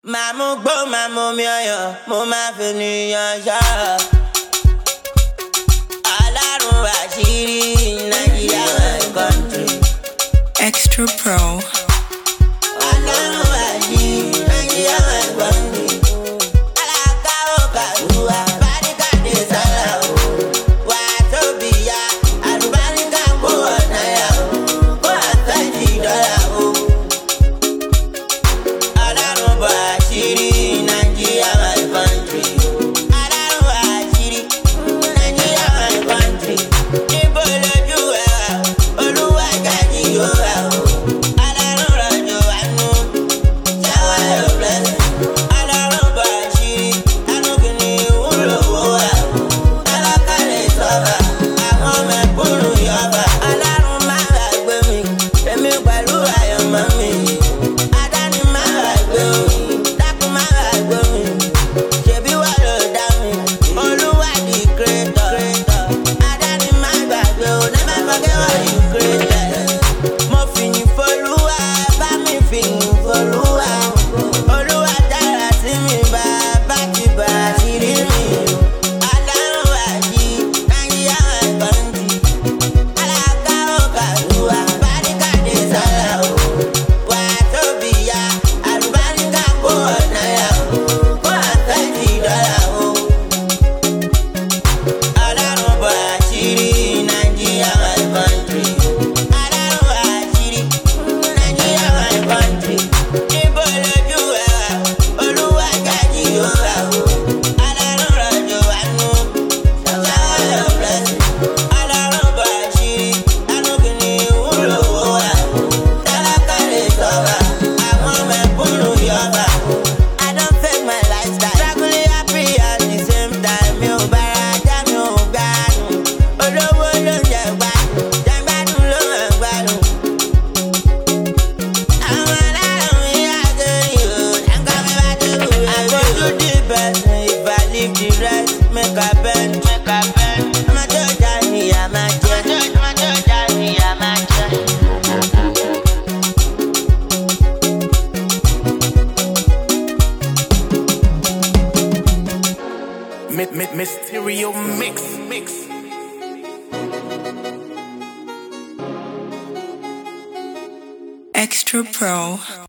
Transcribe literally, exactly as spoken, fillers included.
Màmú gbó màmú mi ọyọ, mo máa fi níyàn ṣá. Alárùn àṣírí Nàìjíríà my country. Extra Pro. Alárùn àṣírí Nàìjíríà my country. Alákàwọ̀ kàdúrà, báríkàdé sálà o. Wà á tóbi ya, àlùbáríkà kó ọ̀nà yà o. Kó àtàjì dọ́là o. Alárùn bọ̀ àṣírí Nàìjíríà my country. Alárùn àṣírí Nàìjíríà my country. Níbo lójú ẹ wà o? Olúwa jáde yóò wà o. Alárùn rọ̀jò àánú, shower your blessing. Alárùn bọ̀ àṣírí, àánú kìnìún lówó wà o. Tálákà lè sọ̀rọ̀, àwọn mẹ̀kúnnù yọ̀bà. Alárùn má gbàgbé mi, èmi pẹ̀lú àyànmọ́ mi. Adáni má gbàgbé mi, dákun má gbàgbé mi. Ṣèbí wà ló dá mi, Olúwa di creator. Adáni má gbàgbé o, never forget what you created. Mo fìyìn f'Olúwa, bá mi fìyìn f'Olúwa. Olúwa dára sí mi, bàbá ti bà àṣírí mi. Alárùn àṣírí Nàìjíríà my country. Alákàwọ̀ kàdúrà, báríkàdé sálà o. Wà á tóbi ya, àlùbáríkà kó ọ̀nà yà o. Kó àtàjì dọ́là o. Alárùn bọ̀ àṣírí Nàìjíríà my country. Alárùn àṣírí Nàìjíríà my country. Níbo lójú ẹ wà o? Olúwa jáde yóò wà o. Alárùn rọ̀jò àánú, shower your blessing. Alárùn bọ̀ àṣírí, àánú kìnìún lówó wà o. Tálákà lè sọ̀rọ̀, àwọn mẹ̀kúnnù yọ̀bà. I don't fake my lifestyle. Struggling happy at the same time. Mi ò bára ajá, mi ò gbádùn. Olówó ló ń jẹ gbádùn, jẹ gbádùn ló máa gbádùn. Àwọn alárùn mi á torí o, dáńgá mi bá tóbi o. I go do the best, if I leave the rest, make I bend, make I bend. Ọmọ tó jà ní ìyá máa jẹ. Ọmọ tó jà ní ìyá máa jẹ. Mi- mi- Mysterio mix, mix. Extra Pro.